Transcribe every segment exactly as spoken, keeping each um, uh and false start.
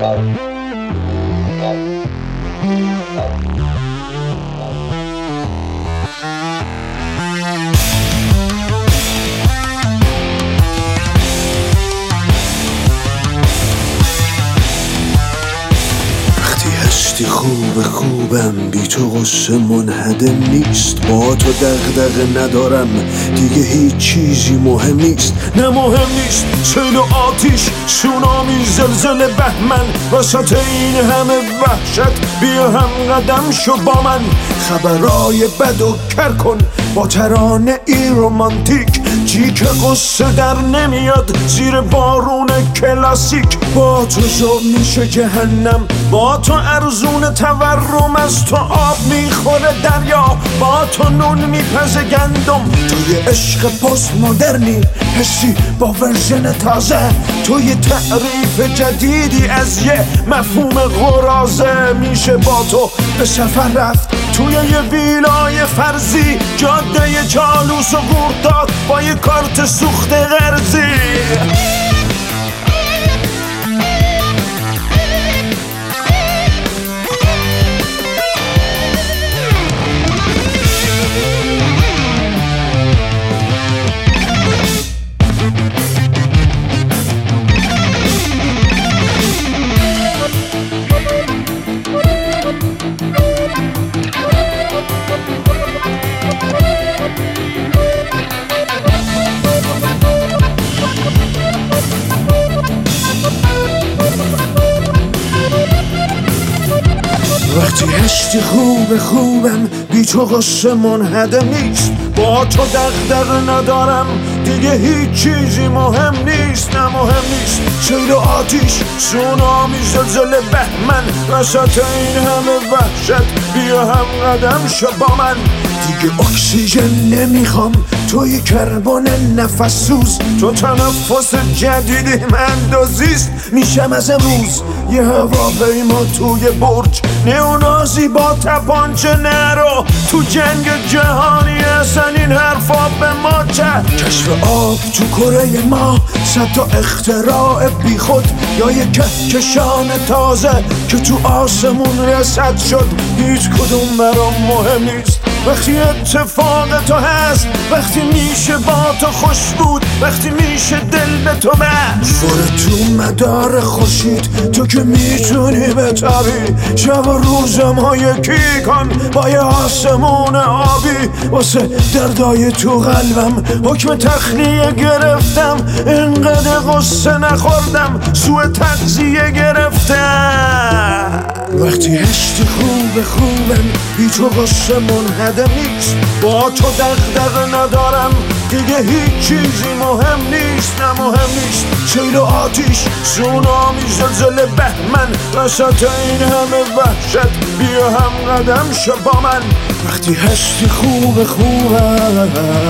هستی خوب خوبم، بی تو غصه منهدم نیست. با تو دغدغه ندارم دیگه، هیچ چیزی مهم نیست. نه مهم نیست سیل و آتیش، سونامی، زلزله، بهمن، وسط این همه وحشت بیا هم قدم شو با من. خبرای بد و کر کن با ترانه ای رومانتیک، جی که قصه در نمیاد زیر بارون کلاسیک. با تو زور میشه جهنم، با تو ارزون تورم، از تو آب میخوره دریا، با تو نون میپزه گندم. تو یه عشق پست مدرنی حسی با ورژن تازه، تو یه تعریف جدیدی از یه مفهوم قرازه. میشه با تو به سفر رفت توی یه ویلای فرضی، جاده جالوس و گرداد با یه کارت سوخت قرضی. وقتی هستی خوب خوبم، بی تو غصه منهدم نیست. با تو دغدغه ندارم دیگه، هیچ چیزی مهم نیست. نه مهم نیست سیل و آتیش، سونامی، زلزله، بهمن، وسط این همه وحشت بیا هم قدم شو با من. دیگه اکسیژن نمیخوام، توی کربن نفس سوز، تو تنفس جدیدی من دوزیست. میشم از امروز یه هواپیما توی برج، نئونازی با تپانچه نرو تو جنگ جهانی. اصلا این حرفا به ما چه؟ کشف آب تو کره ما، صد تا اختراع بی خود، یا یه کهکشان تازه که تو آسمون رسد شد. هیچ کدوم برام مهم نیست وقتی اتفاق تو هست، وقتی میشه با تو خوش بود، وقتی میشه دل به تو بست. برو تو مدار خورشید، تو که میتونی بتابی، شب و روزم ها یکی کن با یه آسمون آبی. واسه دردای تو قلبم حکم تخلیه گرفتم، اینقدر غصه نخوردم سوء تغذیه گرفتم. وقتی هستی خوب خوبم، بی تو غصه منهدم نیست. با تو دغدغه ندارم دیگه، هیچ چیزی مهم نیست. نه مهم نیست سیل و آتیش، سونامی، زلزله، بهمن، وسط این همه وحشت بیا هم قدم شو با من. وقتی هستی خوب خوبم،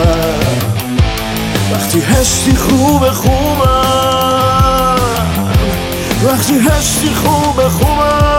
وقتی هستی خوب خوبم، وقتی هستی خوب خوبم.